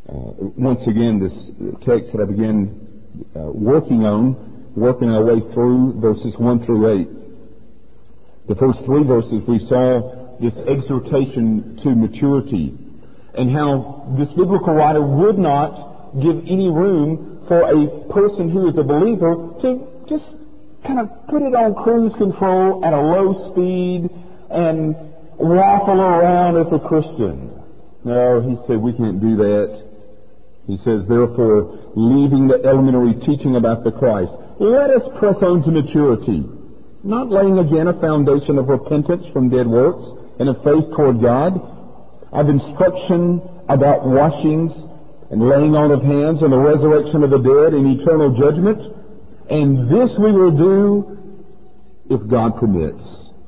Once again, this text that I began working our way through verses 1 through 8. The first 3 verses we saw this exhortation to maturity and how this biblical writer would not give any room for a person who is a believer to just kind of put it on cruise control at a low speed and waffle around as a Christian. No, he said we can't do that. He says, therefore, leaving the elementary teaching about the Christ, let us press on to maturity, not laying again a foundation of repentance from dead works and of faith toward God, of instruction about washings and laying on of hands and the resurrection of the dead and eternal judgment. And this we will do if God permits.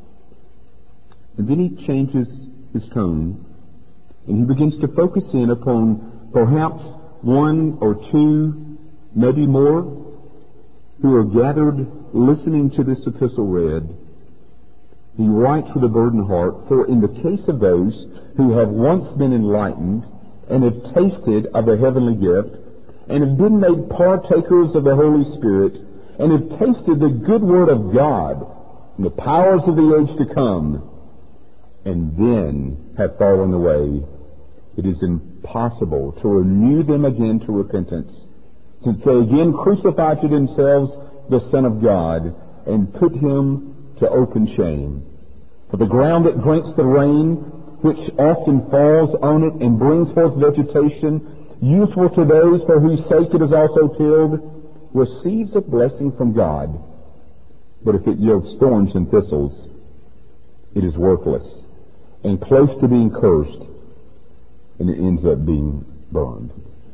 And then he changes his tone and he begins to focus in upon perhaps 1 or 2, maybe more, who are gathered listening to this epistle read. He writes with a burdened heart, for in the case of those who have once been enlightened and have tasted of the heavenly gift and have been made partakers of the Holy Spirit and have tasted the good word of God and the powers of the age to come and then have fallen away, it is impossible to renew them again to repentance, since they again crucify to themselves the Son of God and put him to open shame. For the ground that drinks the rain, which often falls on it and brings forth vegetation, useful to those for whose sake it is also tilled, receives a blessing from God. But if it yields thorns and thistles, it is worthless and close to being cursed, and it ends up being burned.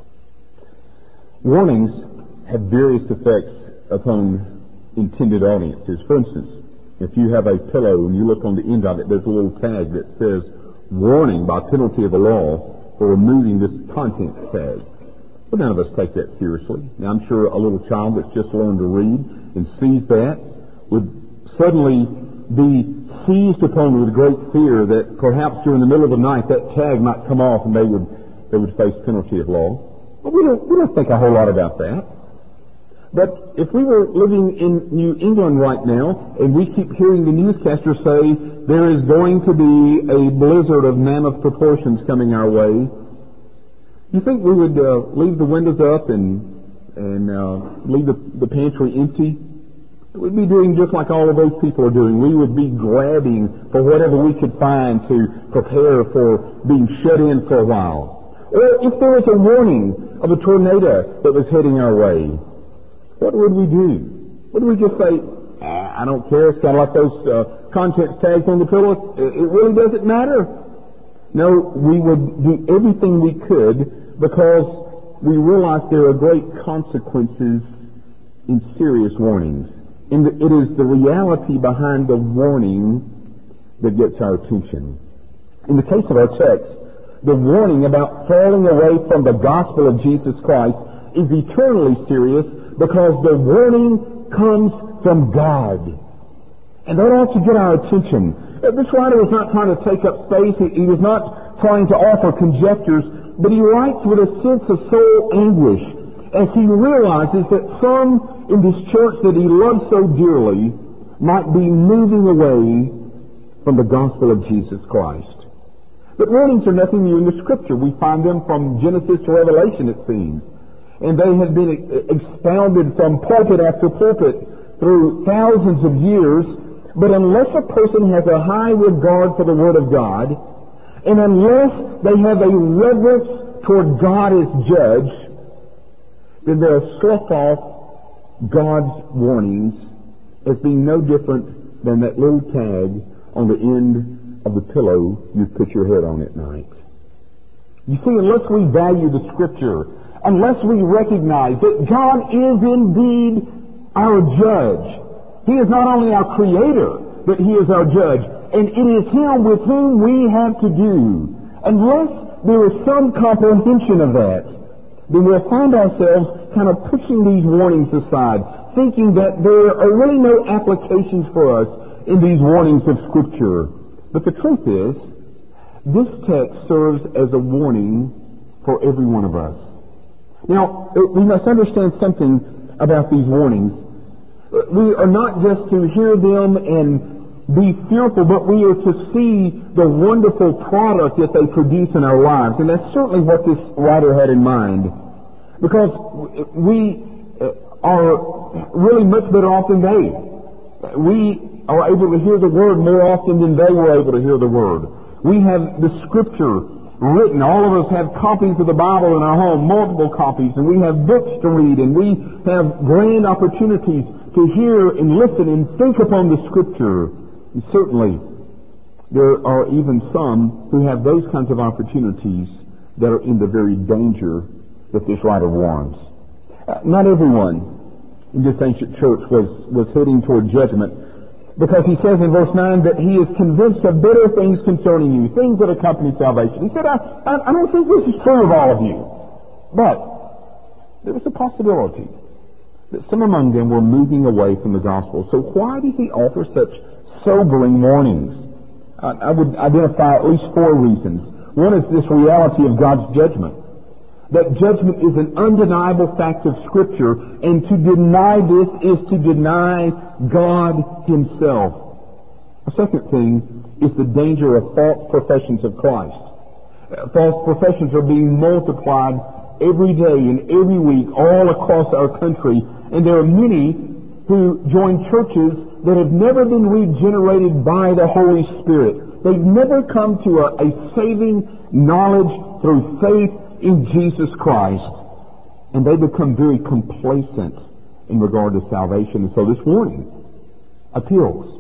Warnings have various effects upon intended audiences. For instance, if you have a pillow and you look on the end of it, there's a little tag that says, warning by penalty of the law for removing this content tag. But none of us take that seriously. Now, I'm sure a little child that's just learned to read and sees that would suddenly be seized upon with great fear that perhaps during the middle of the night that tag might come off and they would face penalty of law. But we don't think a whole lot about that. But if we were living in New England right now and we keep hearing the newscaster say there is going to be a blizzard of mammoth proportions coming our way, you think we would leave the windows up and leave the pantry empty? We'd be doing just like all of those people are doing. We would be grabbing for whatever we could find to prepare for being shut in for a while. Or if there was a warning of a tornado that was heading our way, what would we do? Would we just say, I don't care, it's kind of like those contents tags on the pillow, it really doesn't matter? No, we would do everything we could because we realize there are great consequences in serious warnings. And it is the reality behind the warning that gets our attention. In the case of our text, the warning about falling away from the gospel of Jesus Christ is eternally serious because the warning comes from God. And that ought to get our attention. This writer was not trying to take up space. He was not trying to offer conjectures, but he writes with a sense of soul anguish as he realizes that some in this church that he loves so dearly might be moving away from the gospel of Jesus Christ. But warnings are nothing new in the Scripture. We find them from Genesis to Revelation, it seems. And they have been expounded from pulpit after pulpit through thousands of years. But unless a person has a high regard for the Word of God, and unless they have a reverence toward God as judge, then they'll slough off God's warnings as being no different than that little tag on the end of the pillow you put your head on at night. You see, unless we value the Scripture, unless we recognize that God is indeed our judge, He is not only our Creator, but He is our judge, and it is Him with whom we have to do. Unless there is some comprehension of that, then we'll find ourselves kind of pushing these warnings aside, thinking that there are really no applications for us in these warnings of Scripture. But the truth is, this text serves as a warning for every one of us. Now, we must understand something about these warnings. We are not just to hear them and be fearful, but we are to see the wonderful product that they produce in our lives. And that's certainly what this writer had in mind. Because we are really much better off than they. We are able to hear the Word more often than they were able to hear the Word. We have the Scripture written. All of us have copies of the Bible in our home, multiple copies, and we have books to read, and we have grand opportunities to hear and listen and think upon the Scripture. And certainly, there are even some who have those kinds of opportunities that are in the very danger that this writer warns. Not everyone in this ancient church was heading toward judgment, because he says in verse 9 that he is convinced of better things concerning you, things that accompany salvation. He said, I don't think this is true of all of you. But there was a possibility that some among them were moving away from the gospel. So why does he offer such sobering warnings? I would identify at least 4 reasons. One is this reality of God's judgment. That judgment is an undeniable fact of Scripture, and to deny this is to deny God Himself. A second thing is the danger of false professions of Christ. False professions are being multiplied every day and every week all across our country, and there are many who join churches that have never been regenerated by the Holy Spirit. They've never come to a saving knowledge through faith in Jesus Christ, and they become very complacent in regard to salvation. And so this warning appeals.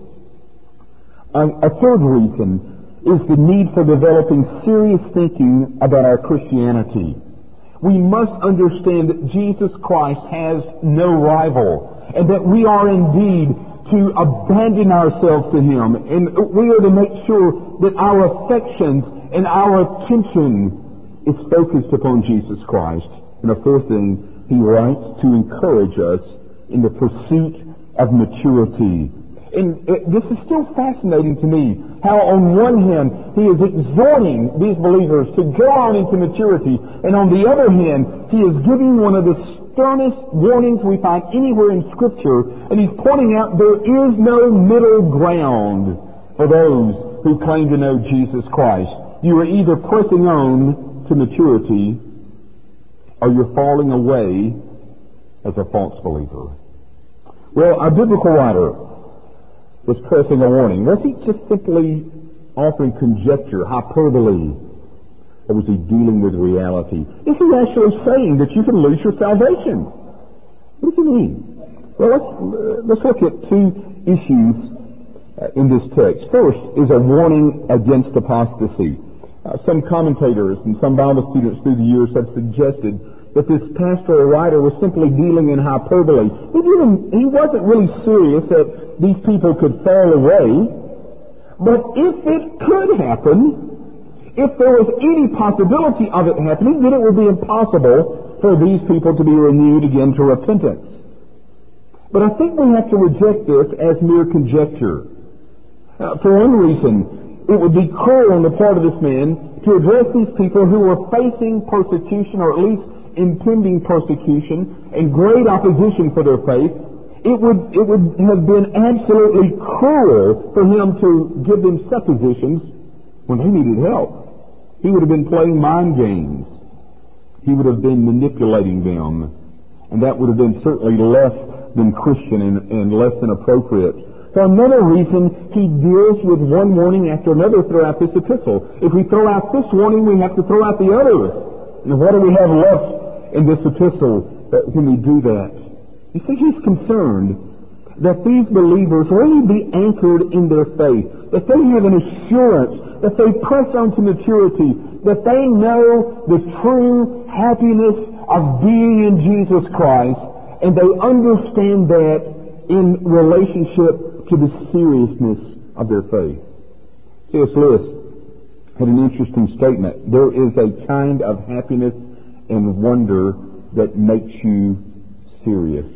A third reason is the need for developing serious thinking about our Christianity. We must understand that Jesus Christ has no rival, and that we are indeed to abandon ourselves to Him, and we are to make sure that our affections and our attention is focused upon Jesus Christ. And a fourth thing, he writes to encourage us in the pursuit of maturity. And this is still fascinating to me, how on one hand he is exhorting these believers to go on into maturity, and on the other hand he is giving one of the sternest warnings we find anywhere in Scripture, and he's pointing out there is no middle ground for those who claim to know Jesus Christ. You are either pressing on to maturity, or you're falling away as a false believer. Well, our biblical writer was pressing a warning. Was he just simply offering conjecture, hyperbole, or was he dealing with reality? Is he actually saying that you can lose your salvation? What does he mean? Well, let's look at 2 issues in this text. First is a warning against apostasy. Some commentators and some Bible students through the years have suggested that this pastoral writer was simply dealing in hyperbole. He wasn't really serious that these people could fall away. But if it could happen, if there was any possibility of it happening, then it would be impossible for these people to be renewed again to repentance. But I think we have to reject this as mere conjecture. For one reason, it would be cruel on the part of this man to address these people who were facing persecution, or at least impending persecution and great opposition for their faith. It would have been absolutely cruel for him to give them suppositions when they needed help. He would have been playing mind games. He would have been manipulating them. And that would have been certainly less than Christian and less than appropriate. For another reason, he deals with one warning after another throughout this epistle. If we throw out this warning, we have to throw out the others. And what do we have left in this epistle when we do that? You see, he's concerned that these believers really be anchored in their faith, that they have an assurance, that they press on to maturity, that they know the true happiness of being in Jesus Christ, and they understand that in relationship to the seriousness of their faith. C.S. Lewis had an interesting statement. There is a kind of happiness and wonder that makes you serious.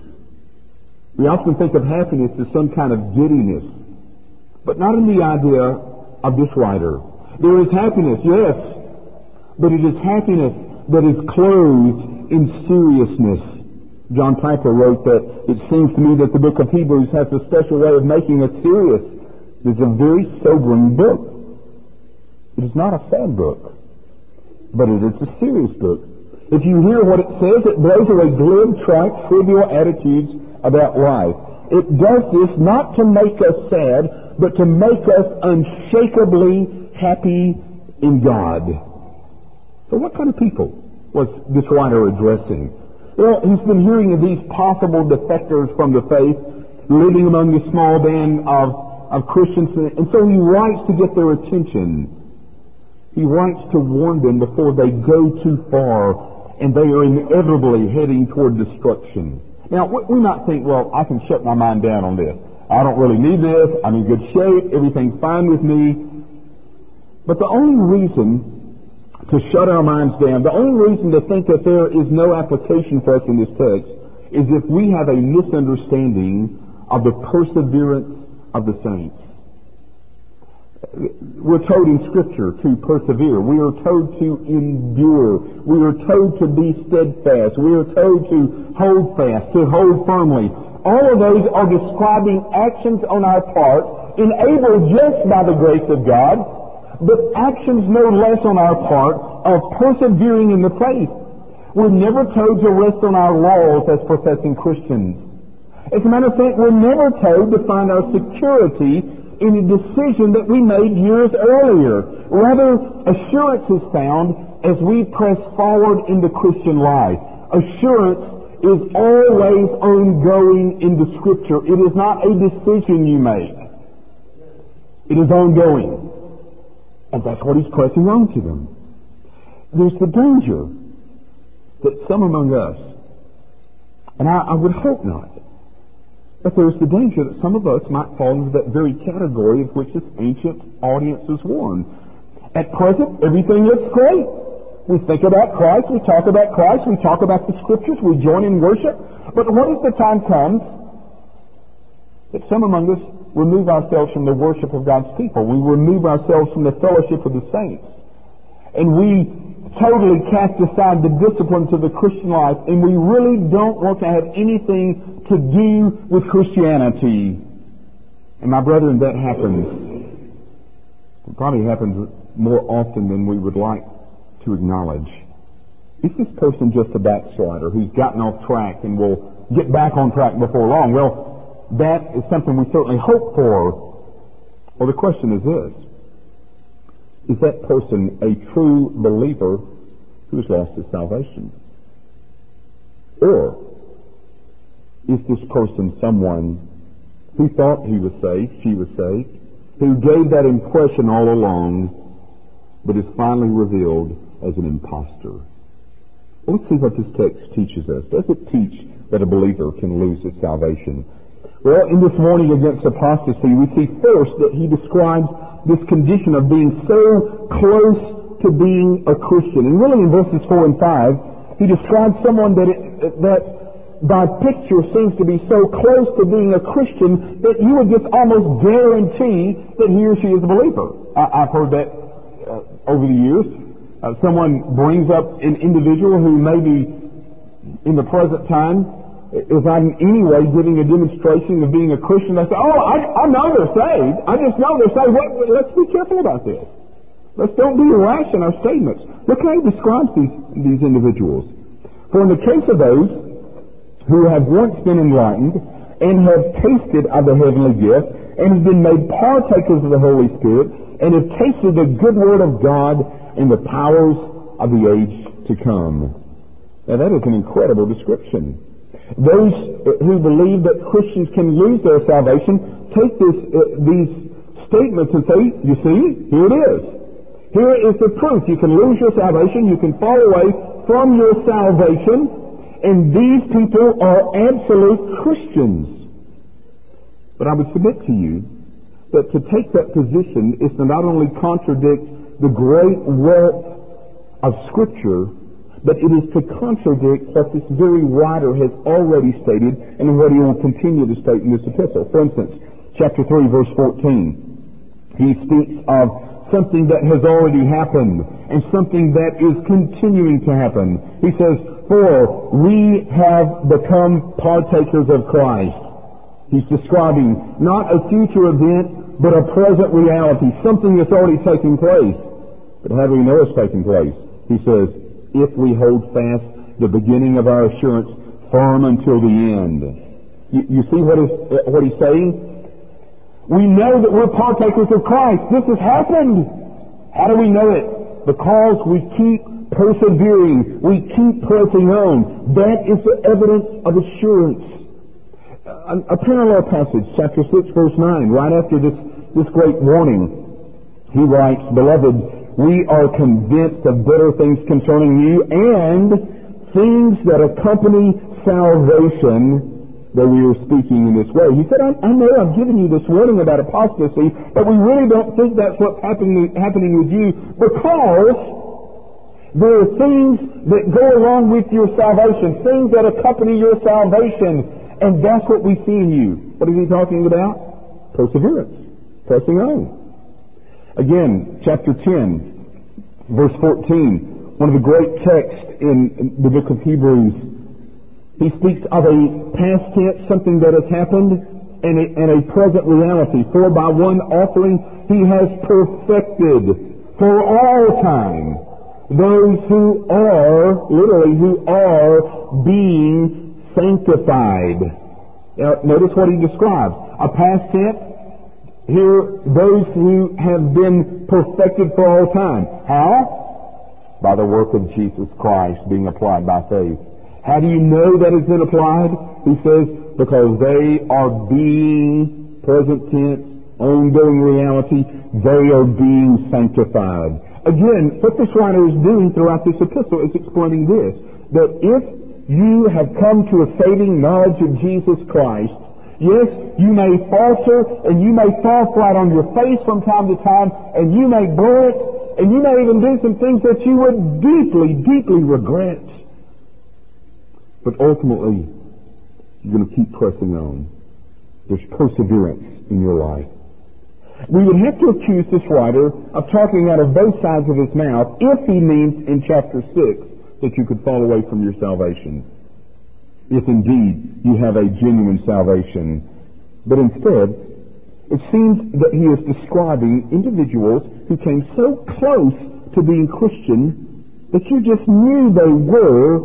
We often think of happiness as some kind of giddiness, but not in the idea of this writer. There is happiness, yes, but it is happiness that is clothed in seriousness. John Piper wrote that it seems to me that the book of Hebrews has a special way of making us serious. It is a very sobering book. It is not a sad book, but it is a serious book. If you hear what it says, it blows away glib, trite, trivial attitudes about life. It does this not to make us sad, but to make us unshakably happy in God. So what kind of people was this writer addressing? Well, he's been hearing of these possible defectors from the faith, living among a small band of Christians, and so he writes to get their attention. He writes to warn them before they go too far and they are inevitably heading toward destruction. Now, we might think, well, I can shut my mind down on this. I don't really need this. I'm in good shape. Everything's fine with me. But the only reason to shut our minds down, the only reason to think that there is no application for us in this text is if we have a misunderstanding of the perseverance of the saints. We're told in Scripture to persevere. We are told to endure. We are told to be steadfast. We are told to hold fast, to hold firmly. All of those are describing actions on our part, enabled just by the grace of God, but actions no less on our part of persevering in the faith. We're never told to rest on our laurels as professing Christians. As a matter of fact, we're never told to find our security in a decision that we made years earlier. Rather, assurance is found as we press forward in the Christian life. Assurance is always ongoing in the Scripture. It is not a decision you make. It is ongoing. And that's what he's pressing on to them. There's the danger that some among us, and I would hope not, but there's the danger that some of us might fall into that very category of which this ancient audience is warned. At present, everything looks great. We think about Christ, we talk about Christ, we talk about the Scriptures, we join in worship. But what if the time comes that some among us remove ourselves from the worship of God's people? We remove ourselves from the fellowship of the saints. And we totally cast aside the disciplines of the Christian life, and we really don't want to have anything to do with Christianity. And my brethren, that happens. It probably happens more often than we would like to acknowledge. Is this person just a backslider who's gotten off track and will get back on track before long? Well, that is something we certainly hope for. Well, the question is this: is that person a true believer who has lost his salvation? Or is this person someone who thought he was saved, she was saved, who gave that impression all along, but is finally revealed as an impostor? Well, let's see what this text teaches us. Does it teach that a believer can lose his salvation? Well, in this warning against apostasy, we see first that he describes this condition of being so close to being a Christian. And really in verses 4 and 5, he describes someone that by picture seems to be so close to being a Christian that you would just almost guarantee that he or she is a believer. I've heard that over the years. Someone brings up an individual who maybe in the present time is not in any way giving a demonstration of being a Christian. They say, oh, I know they're saved. I just know they're saved. Let's be careful about this. Let's don't be rash in our statements. Look how he describes these individuals. For in the case of those who have once been enlightened and have tasted of the heavenly gift and have been made partakers of the Holy Spirit and have tasted the good word of God and the powers of the age to come. Now that is an incredible description. Those who believe that Christians can lose their salvation take these statements and say, you see, here it is. Here is the proof. You can lose your salvation, you can fall away from your salvation, and these people are absolute Christians. But I would submit to you that to take that position is to not only contradict the great wealth of Scripture, but it is to contradict what this very writer has already stated and what he will continue to state in this epistle. For instance, chapter 3, verse 14. He speaks of something that has already happened and something that is continuing to happen. He says, for we have become partakers of Christ. He's describing not a future event, but a present reality, something that's already taking place. But how do we know it's taking place? He says, if we hold fast the beginning of our assurance firm until the end. You see what he's saying? We know that we're partakers of Christ. This has happened. How do we know it? Because we keep persevering. We keep pressing on. That is the evidence of assurance. A parallel passage, chapter 6, verse 9, right after this great warning, he writes, Beloved, we are convinced of better things concerning you and things that accompany salvation, though we are speaking in this way. He said, I know I've given you this warning about apostasy, but we really don't think that's what's happening with you, because there are things that go along with your salvation, things that accompany your salvation, and that's what we see in you. What is he talking about? Perseverance. Pressing on. Again, chapter 10, verse 14, one of the great texts in the book of Hebrews. He speaks of a past tense, something that has happened, and a present reality. For by one offering he has perfected for all time those who are, literally, who are being sanctified. Now, notice what he describes. A past tense. Here, those who have been perfected for all time. How? By the work of Jesus Christ being applied by faith. How do you know that it's been applied? He says, because they are being, present tense, ongoing reality, they are being sanctified. Again, what this writer is doing throughout this epistle is explaining this, that if you have come to a saving knowledge of Jesus Christ, yes, you may falter and you may fall flat on your face from time to time, and you may blow it, and you may even do some things that you would deeply, deeply regret. But ultimately, you're going to keep pressing on. There's perseverance in your life. We would have to accuse this writer of talking out of both sides of his mouth if he means in chapter 6 that you could fall away from your salvation, if indeed you have a genuine salvation. But instead, it seems that he is describing individuals who came so close to being Christian that you just knew they were,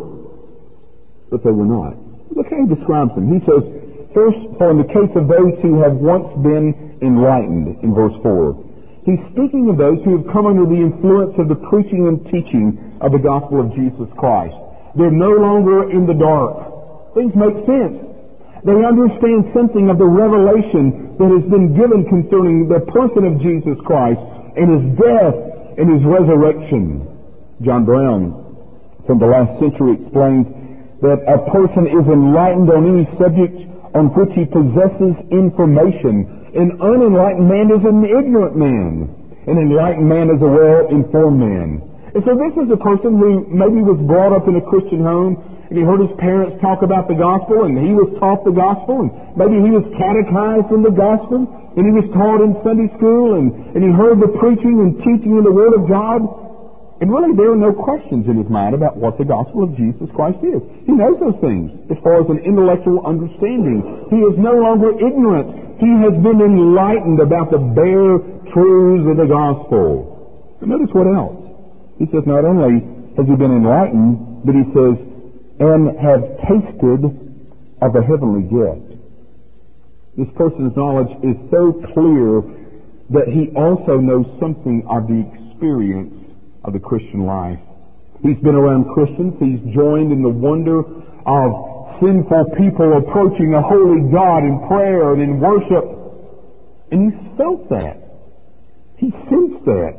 but they were not. Look how he describes them. He says, first, for in the case of those who have once been enlightened, in verse 4, he's speaking of those who have come under the influence of the preaching and teaching of the gospel of Jesus Christ. They're no longer in the dark. Things make sense. They understand something of the revelation that has been given concerning the person of Jesus Christ and his death and his resurrection. John Brown, from the last century, explains that a person is enlightened on any subject on which he possesses information. An unenlightened man is an ignorant man. An enlightened man is a well-informed man. And so this is a person who maybe was brought up in a Christian home, and he heard his parents talk about the gospel, and he was taught the gospel, and maybe he was catechized in the gospel, and he was taught in Sunday school, and he heard the preaching and teaching in the Word of God. And really there are no questions in his mind about what the gospel of Jesus Christ is. He knows those things as far as an intellectual understanding. He is no longer ignorant. He has been enlightened about the bare truths of the gospel. And notice what else. He says not only has he been enlightened, but he says, and have tasted of the heavenly gift. This person's knowledge is so clear that he also knows something of the experience of the Christian life. He's been around Christians. He's joined in the wonder of sinful people approaching a holy God in prayer and in worship. And he's felt that. He's sensed that.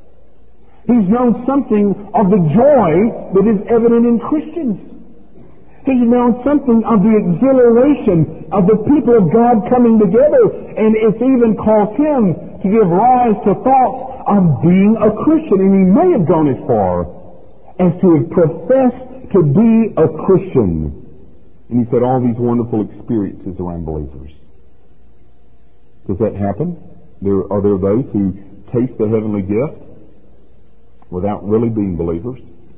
He's known something of the joy that is evident in Christians. He's known something of the exhilaration of the people of God coming together, and it's even caused him to give rise to thoughts of being a Christian. And he may have gone as far as to have professed to be a Christian. And he's had all these wonderful experiences around believers. Does that happen? Are there those who taste the heavenly gift without really being believers.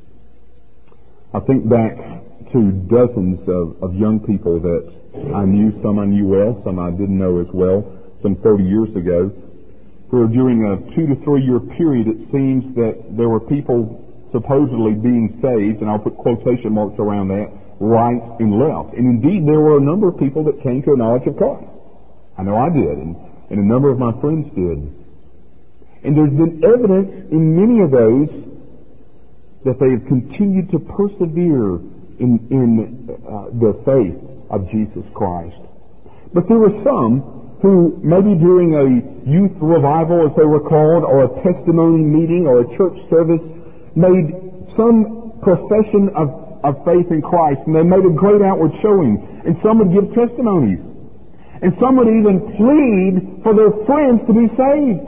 I think back to dozens of young people that I knew, some I knew well, some I didn't know as well, some 30 years ago, where during a 2 to 3 year period it seems that there were people supposedly being saved, and I'll put quotation marks around that, right and left. And indeed there were a number of people that came to a knowledge of Christ. I know I did, and a number of my friends did. And there's been evidence in many of those that they have continued to persevere in the faith of Jesus Christ. But there were some who, maybe during a youth revival, as they were called, or a testimony meeting or a church service, made some profession of faith in Christ, and they made a great outward showing. And some would give testimonies. And some would even plead for their friends to be saved.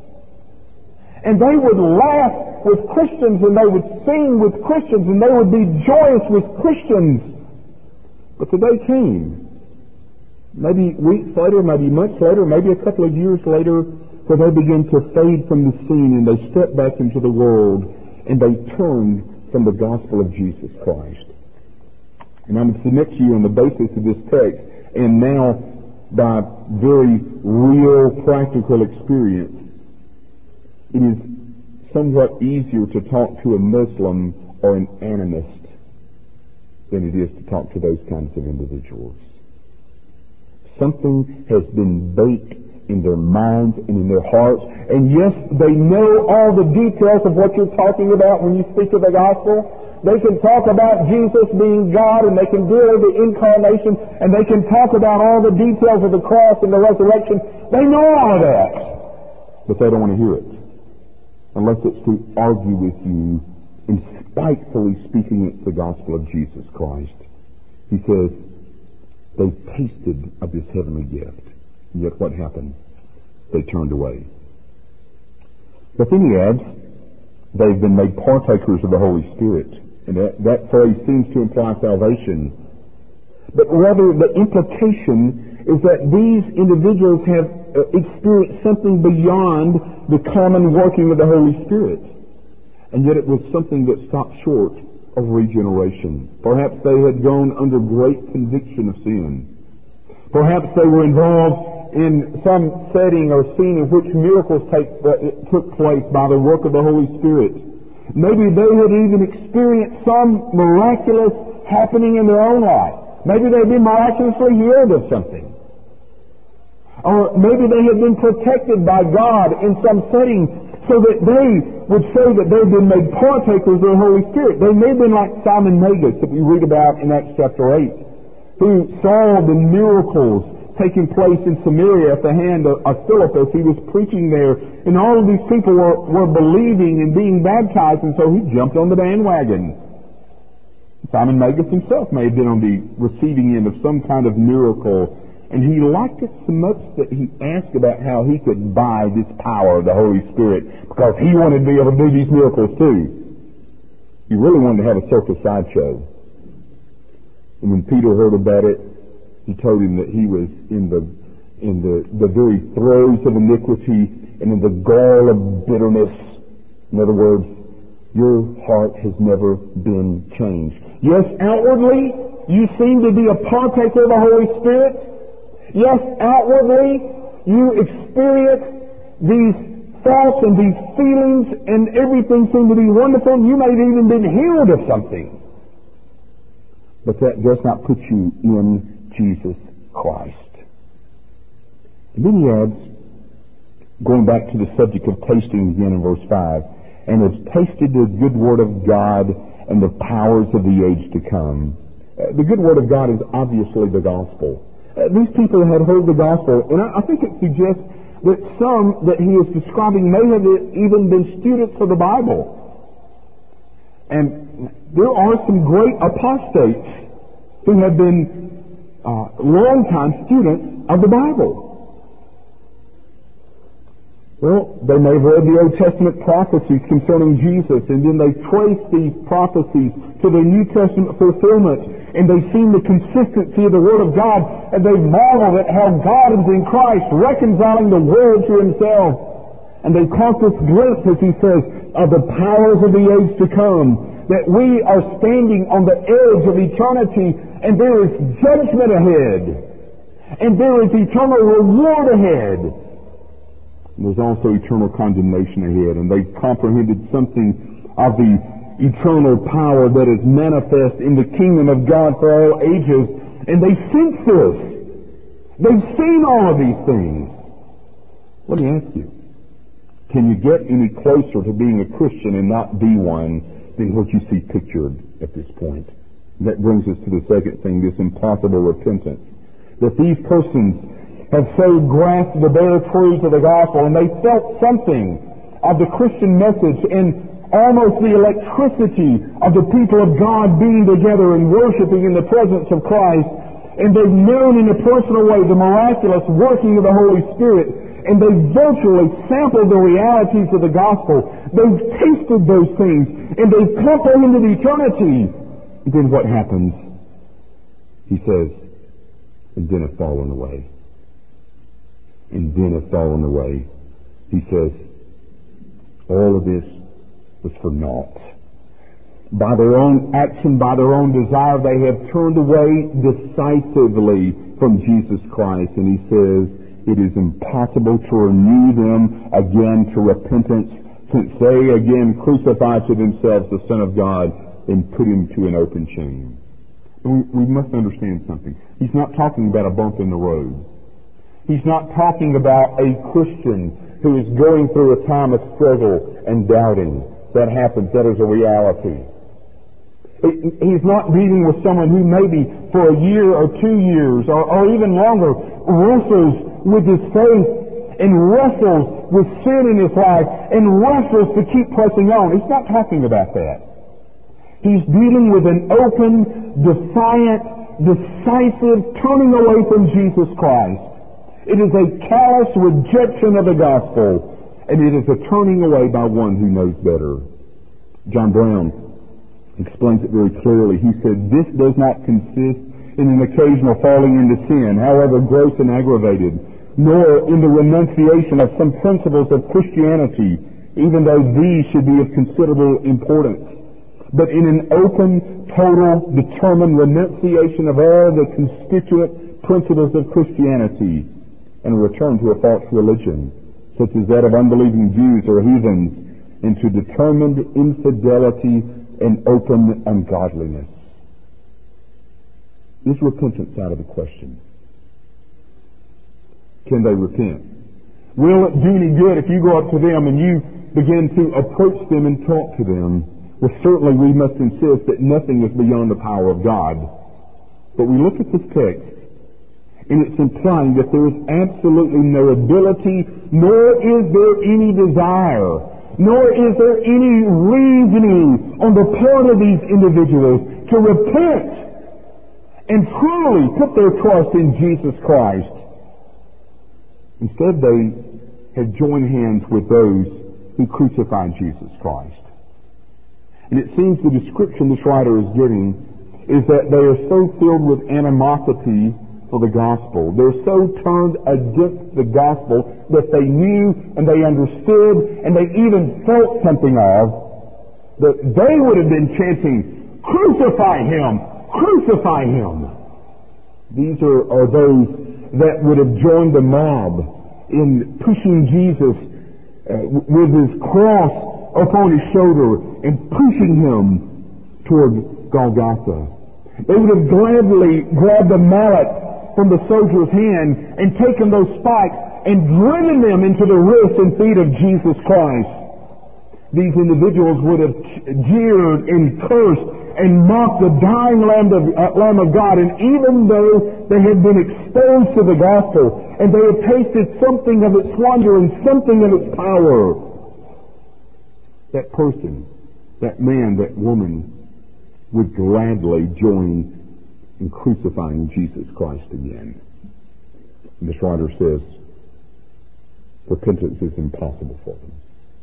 And they would laugh with Christians, and they would sing with Christians, and they would be joyous with Christians. But the day came, maybe weeks later, maybe months later, maybe a couple of years later, where they began to fade from the scene, and they stepped back into the world, and they turned from the gospel of Jesus Christ. And I'm going to submit to you on the basis of this text, and now by very real practical experience, it is somewhat easier to talk to a Muslim or an animist than it is to talk to those kinds of individuals. Something has been baked in their minds and in their hearts, and yes, they know all the details of what you're talking about when you speak of the gospel. They can talk about Jesus being God, and they can deal with the incarnation, and they can talk about all the details of the cross and the resurrection. They know all of that. But they don't want to hear it, unless it's to argue with you in spitefully speaking against the gospel of Jesus Christ. He says, they've tasted of this heavenly gift. And yet what happened? They turned away. But then he adds, they've been made partakers of the Holy Spirit. And that phrase seems to imply salvation. But rather the implication is that these individuals have experienced something beyond the common working of the Holy Spirit. And yet it was something that stopped short of regeneration. Perhaps they had gone under great conviction of sin. Perhaps they were involved in some setting or scene in which miracles took place by the work of the Holy Spirit. Maybe they had even experienced some miraculous happening in their own life. Maybe they had been miraculously healed of something. Or maybe they had been protected by God in some setting so that they would say that they've been made partakers of the Holy Spirit. They may have been like Simon Magus that we read about in Acts chapter 8, who saw the miracles taking place in Samaria at the hand of Philip as he was preaching there. And all of these people were believing and being baptized, and so he jumped on the bandwagon. Simon Magus himself may have been on the receiving end of some kind of miracle, and he liked it so much that he asked about how he could buy this power of the Holy Spirit, because he wanted to be able to do these miracles too. He really wanted to have a circus sideshow. And when Peter heard about it, he told him that he was in the very throes of iniquity and in the gall of bitterness. In other words, your heart has never been changed. Yes, outwardly, you seem to be a partaker of the Holy Spirit. Yes, outwardly, you experience these thoughts and these feelings, and everything seems to be wonderful. You may have even been healed of something. But that does not put you in Jesus Christ. And then he adds, going back to the subject of tasting again in verse 5, and has tasted the good word of God and the powers of the age to come. The good word of God is obviously the gospel. These people had heard the gospel, and I think it suggests that some that he is describing may have even been students of the Bible. And there are some great apostates who have been long-time students of the Bible. Well, they may have read the Old Testament prophecies concerning Jesus, and then they trace these prophecies to their New Testament fulfillment, and they've seen the consistency of the Word of God, and they marvel at how God is in Christ reconciling the world to Himself. And they've caught this glimpse, as he says, of the powers of the age to come, that we are standing on the edge of eternity, and there is judgment ahead, and there is eternal reward ahead. And there's also eternal condemnation ahead, and they've comprehended something of the eternal power that is manifest in the kingdom of God for all ages, and they sense this. They've seen all of these things. Let me ask you, can you get any closer to being a Christian and not be one than what you see pictured at this point? That brings us to the second thing, this impossible repentance. That these persons have so grasped the bare truths of the gospel, and they felt something of the Christian message and almost the electricity of the people of God being together and worshiping in the presence of Christ, and they've known in a personal way the miraculous working of the Holy Spirit, and they've virtually sampled the realities of the gospel. They've tasted those things, and they've comprehended eternity. And then what happens? He says, and then have fallen away. And then have fallen away. He says, all of this was for naught. By their own action, by their own desire, they have turned away decisively from Jesus Christ. And he says, it is impossible to renew them again to repentance, since they again crucified to themselves the Son of God and put him to an open shame. We must understand something. He's not talking about a bump in the road. He's not talking about a Christian who is going through a time of struggle and doubting. That happens. That is a reality. He's not dealing with someone who maybe for a year or 2 years or even longer wrestles with his faith and wrestles with sin in his life and wrestles to keep pressing on. He's not talking about that. He's dealing with an open, defiant, decisive turning away from Jesus Christ. It is a callous rejection of the gospel, and it is a turning away by one who knows better. John Brown explains it very clearly. He said, this does not consist in an occasional falling into sin, however gross and aggravated, nor in the renunciation of some principles of Christianity, even though these should be of considerable importance, but in an open, total, determined renunciation of all the constituent principles of Christianity, and a return to a false religion, such as that of unbelieving Jews or heathens, into determined infidelity and open ungodliness. Is repentance out of the question? Can they repent? Will it do any good if you go up to them and you begin to approach them and talk to them? Well, certainly we must insist that nothing is beyond the power of God. But we look at this text, and it's implying that there is absolutely no ability, nor is there any desire, nor is there any reasoning on the part of these individuals to repent and truly put their trust in Jesus Christ. Instead, they have joined hands with those who crucified Jesus Christ. And it seems the description this writer is giving is that they are so filled with animosity for the gospel. They're so turned against the gospel that they knew and they understood and they even felt something of, that they would have been chanting, "Crucify him! Crucify him!" These are those that would have joined the mob in pushing Jesus with his cross upon his shoulder and pushing him toward Golgotha. They would have gladly grabbed a mallet from the soldier's hand and taken those spikes and driven them into the wrists and feet of Jesus Christ. These individuals would have jeered and cursed and mocked the dying Lamb of God, and even though they had been exposed to the gospel and they had tasted something of its wonder and something of its power, that person, that man, that woman would gladly join in crucifying Jesus Christ again. And this writer says repentance is impossible for them.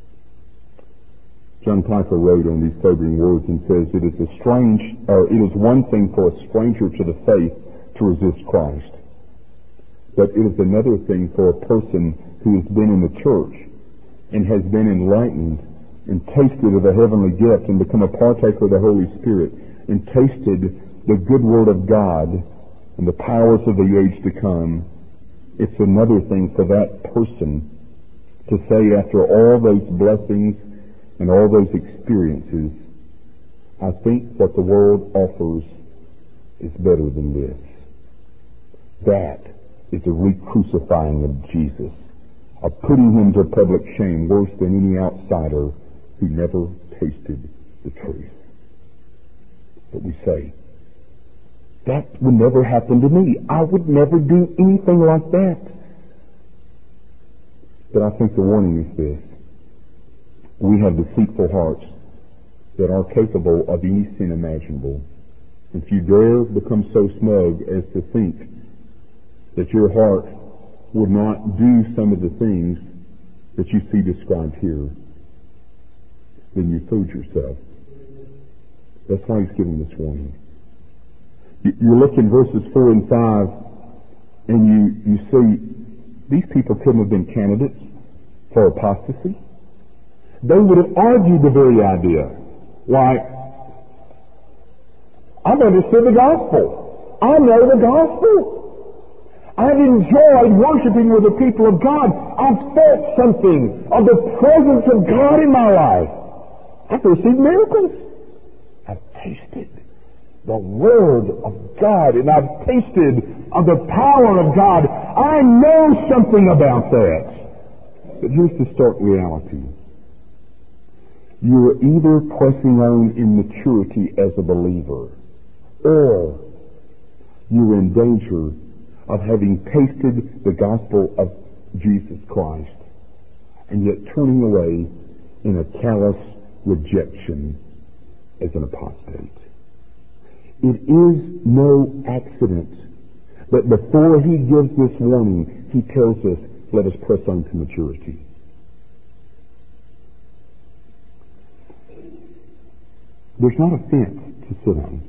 John Piper wrote on these sobering words and says, it is one thing for a stranger to the faith to resist Christ, but it is another thing for a person who has been in the church and has been enlightened and tasted of the heavenly gift and become a partaker of the Holy Spirit and tasted the good Word of God and the powers of the age to come, it's another thing for that person to say after all those blessings and all those experiences, I think what the world offers is better than this. That is a re-crucifying of Jesus, of putting him to public shame worse than any outsider who never tasted the truth. But we say, that would never happen to me. I would never do anything like that. But I think the warning is this. We have deceitful hearts that are capable of any sin imaginable. If you dare become so smug as to think that your heart would not do some of the things that you see described here, then you fooled yourself. That's why he's giving this warning. You look in verses 4 and 5, and you see these people couldn't have been candidates for apostasy. They would have argued the very idea. Why, I've understood the gospel. I know the gospel. I've enjoyed worshiping with the people of God. I've felt something of the presence of God in my life. I've received miracles. I've tasted the Word of God, and I've tasted of the power of God. I know something about that. But here's the stark reality. You're either pressing on in maturity as a believer, or you're in danger of having tasted the gospel of Jesus Christ and yet turning away in a callous rejection as an apostate. It is no accident that before he gives this warning, he tells us, let us press on to maturity. There's not a fence to sit on.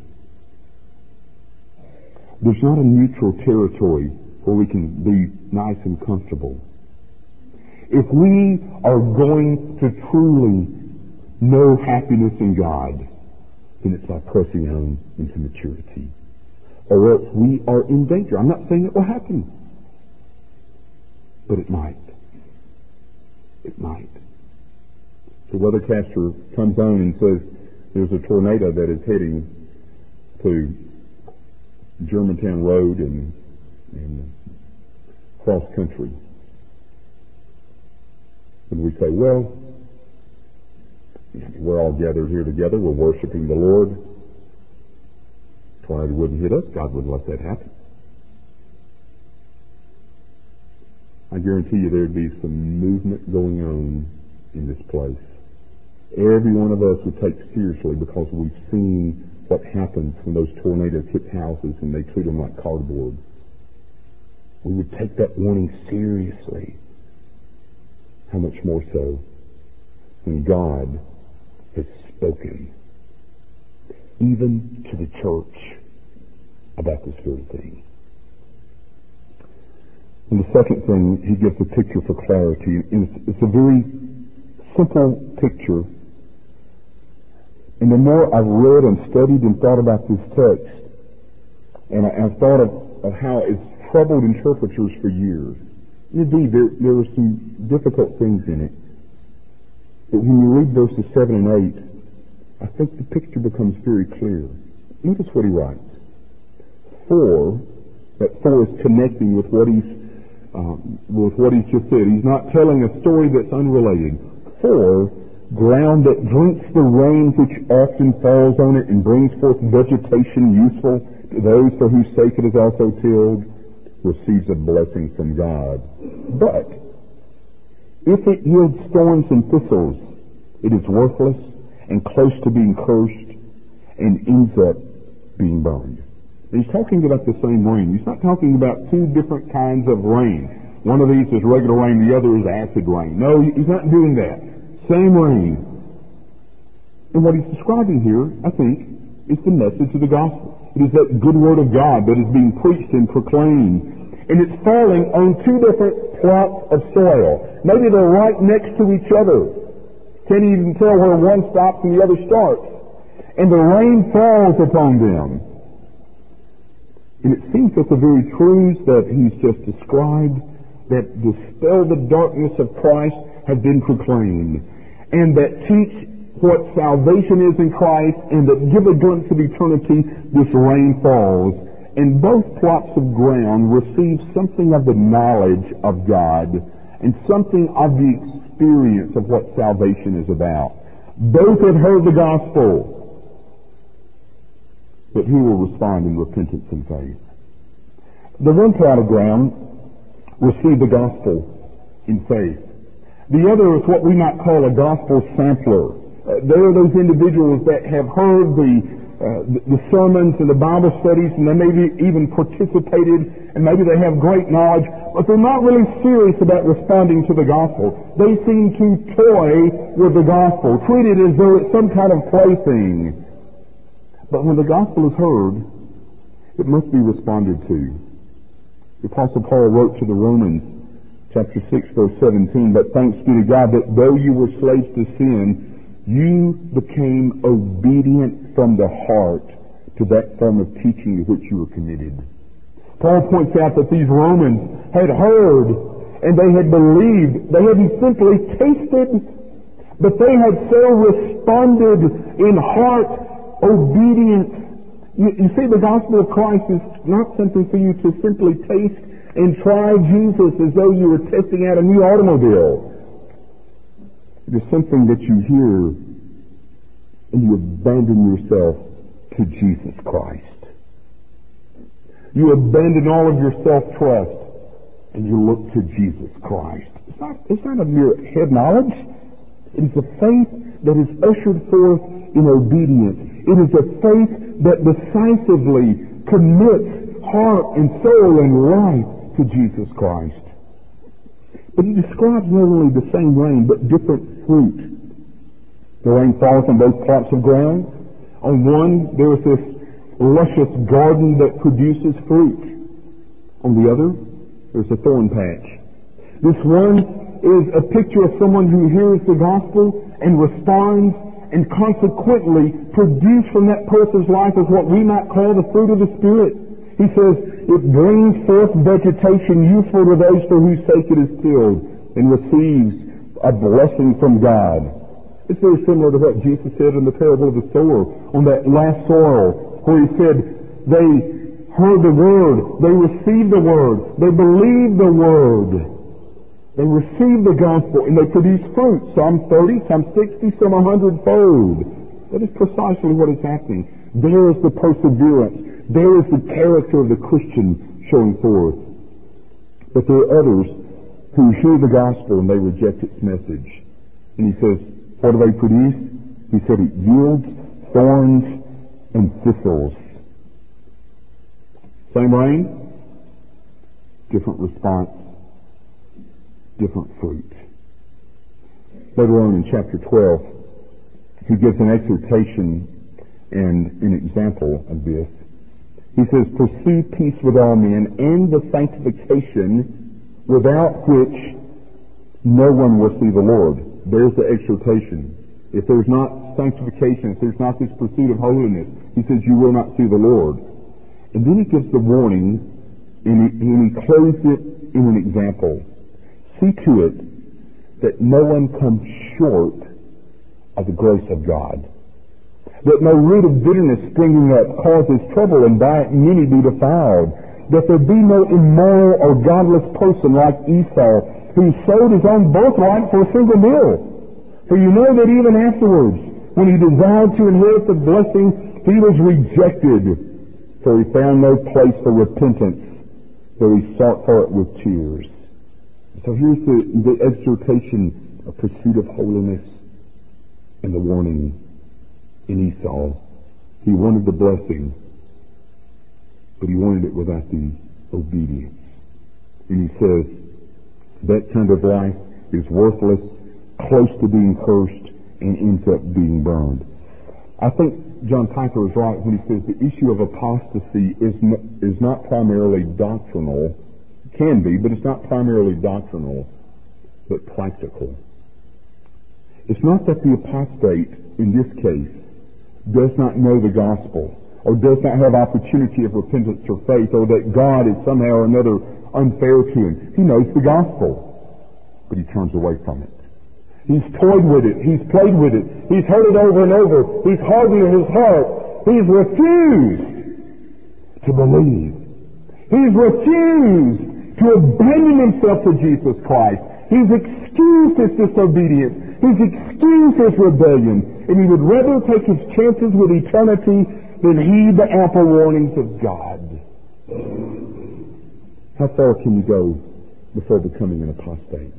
There's not a neutral territory where we can be nice and comfortable. If we are going to truly know happiness in God, then it's by pressing on into maturity. Or else we are in danger. I'm not saying it will happen, but it might. It might. The weathercaster comes on and says there's a tornado that is heading to Germantown Road and cross country. And we say, well, we're all gathered here together, we're worshiping the Lord. Tornado wouldn't hit us, God wouldn't let that happen. I guarantee you there'd be some movement going on in this place. Every one of us would take seriously because we've seen what happens when those tornadoes hit houses and they treat them like cardboard. We would take that warning seriously. How much more so when God has spoken, even to the church, about this very thing. And the second thing, he gives a picture for clarity. It's a very simple picture. And the more I've read and studied and thought about this text, and I've thought of how it's troubled interpreters for years. Indeed, there are some difficult things in it. But when you read verses 7 and 8, I think the picture becomes very clear. Notice what he writes. That 4 is connecting with what he's just said. He's not telling a story that's unrelated. 4, ground that drinks the rain which often falls on it and brings forth vegetation useful to those for whose sake it is also tilled, receives a blessing from God. But if it yields thorns and thistles, it is worthless and close to being cursed and ends up being burned. And he's talking about the same rain. He's not talking about two different kinds of rain. One of these is regular rain, the other is acid rain. No, he's not doing that. Same rain. And what he's describing here, I think, is the message of the gospel. It is that good word of God that is being preached and proclaimed. and it's falling on two different plots of soil. Maybe they're right next to each other. Can't even tell where one stops and the other starts. And the rain falls upon them. And it seems that the very truths that he's just described, that dispel the darkness of Christ, have been proclaimed, and that teach what salvation is in Christ, and that give a glimpse of eternity. This rain falls, and both plots of ground receive something of the knowledge of God and something of the experience of what salvation is about. Both have heard the gospel, but who will respond in repentance and faith? The one plot of ground received the gospel in faith. The other is what we might call a gospel sampler. There are those individuals that have heard the sermons and the Bible studies, and they maybe even participated, and maybe they have great knowledge, but they're not really serious about responding to the gospel. They seem to toy with the gospel, treat it as though it's some kind of plaything. But when the gospel is heard, it must be responded to. The Apostle Paul wrote to the Romans, chapter 6, verse 17, "But thanks be to God that though you were slaves to sin, you became obedient from the heart to that form of teaching to which you were committed." Paul points out that these Romans had heard and they had believed. They hadn't simply tasted, but they had so responded in heart obedience. You see, the gospel of Christ is not something for you to simply taste and try Jesus as though you were testing out a new automobile. It is something that you hear and you abandon yourself to Jesus Christ. You abandon all of your self-trust and you look to Jesus Christ. It's not a mere head knowledge. It is a faith that is ushered forth in obedience. It is a faith that decisively commits heart and soul and life to Jesus Christ. But he describes not only the same rain, but different fruit. The rain falls on both plots of ground. On one, there is this luscious garden that produces fruit. On the other, there's a thorn patch. This one is a picture of someone who hears the gospel and responds, and consequently produce from that person's life is what we might call the fruit of the Spirit. He says, it brings forth vegetation useful to those for whose sake it is tilled, and receives a blessing from God. It's very similar to what Jesus said in the parable of the sower on that last soil, where he said, they heard the word, they received the word, they believed the word, they received the gospel, and they produced fruit, some 30, some 60, some 100-fold. That is precisely what is happening. There is the perseverance. There is the character of the Christian showing forth. But there are others who hear the gospel and they reject its message. And he says, what do they produce? He said it yields thorns and thistles. Same rain, different response, different fruit. Later on in chapter 12, he gives an exhortation and an example of this. He says, pursue peace with all men and the sanctification without which no one will see the Lord. There's the exhortation. If there's not sanctification, if there's not this pursuit of holiness, he says you will not see the Lord. And then he gives the warning, and he closes it in an example. See to it that no one comes short of the grace of God. That no root of bitterness springing up causes trouble, and by it many be defiled. That there be no immoral or godless person like Esau, who sold his own birthright for a single meal. For you know that even afterwards, when he desired to inherit the blessing, he was rejected, for he found no place for repentance, though he sought for it with tears. So here's the exhortation of pursuit of holiness and the warning. In Esau, he wanted the blessing, but he wanted it without the obedience. And he says, that kind of life is worthless, close to being cursed, and ends up being burned. I think John Piper is right when he says the issue of apostasy is not primarily doctrinal, can be, but it's not primarily doctrinal, but practical. It's not that the apostate, in this case, does not know the gospel, or does not have opportunity of repentance or faith, or that God is somehow or another unfair to him. He knows the gospel, but he turns away from it. He's toyed with it. He's played with it. He's heard it over and over. He's hardened his heart. He's refused to believe. He's refused to abandon himself to Jesus Christ. He's excused his disobedience. He's excused his rebellion. And he would rather take his chances with eternity than heed the ample warnings of God. How far can you go before becoming an apostate?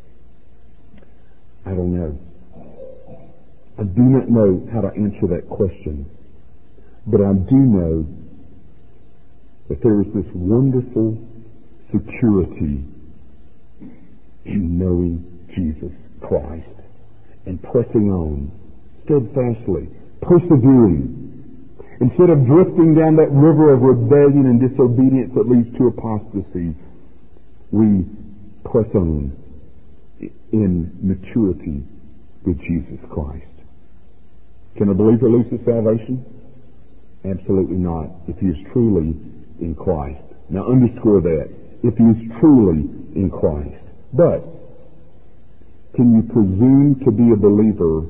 I don't know. I do not know how to answer that question. But I do know that there is this wonderful security in knowing Jesus Christ and pressing on steadfastly, persevering. Instead of drifting down that river of rebellion and disobedience that leads to apostasy, we press on in maturity with Jesus Christ. Can a believer lose his salvation? Absolutely not, if he is truly in Christ. Now underscore that, if he is truly in Christ. But, can you presume to be a believer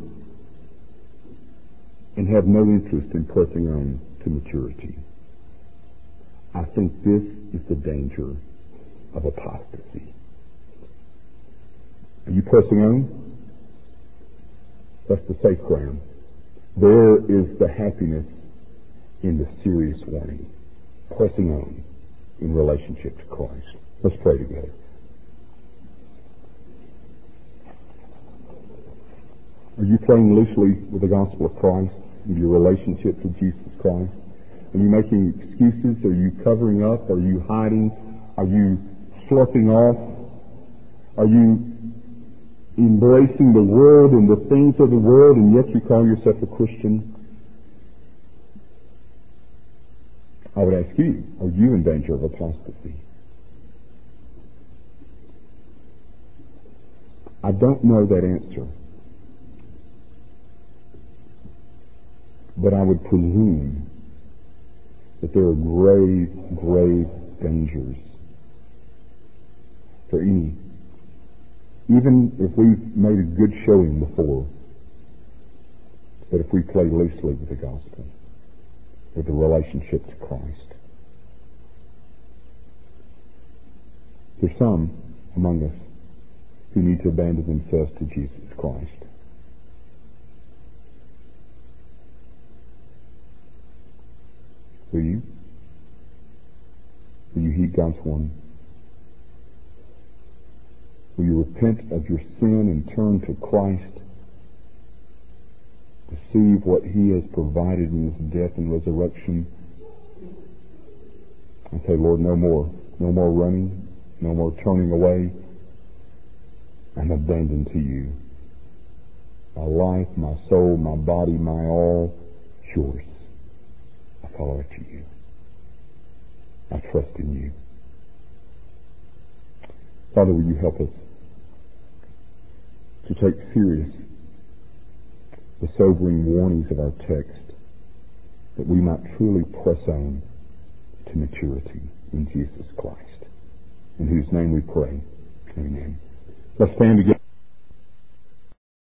and have no interest in pressing on to maturity? I think this is the danger of apostasy. Are you pressing on? That's the safe ground. There is the happiness in the serious warning. Pressing on in relationship to Christ. Let's pray together. Are you playing loosely with the gospel of Christ, with your relationship to Jesus Christ? Are you making excuses? Are you covering up? Are you hiding? Are you sloughing off? Are you embracing the world and the things of the world, and yet you call yourself a Christian? I would ask you, are you in danger of apostasy? I don't know that answer. But I would presume that there are grave, grave dangers for any. Even if we've made a good showing before, that if we play loosely with the gospel, with the relationship to Christ. There's some among us who need to abandon themselves to Jesus Christ. Will you? Will you heed God's warning? Will you repent of your sin and turn to Christ? Receive what He has provided in His death and resurrection. And say, Lord, no more. No more running. No more turning away. I'm abandoned to you. My life, my soul, my body, my all, is yours. I follow after you. I trust in you. Father, will you help us to take serious the sobering warnings of our text, that we might truly press on to maturity in Jesus Christ, in whose name we pray. Amen. Let's stand together.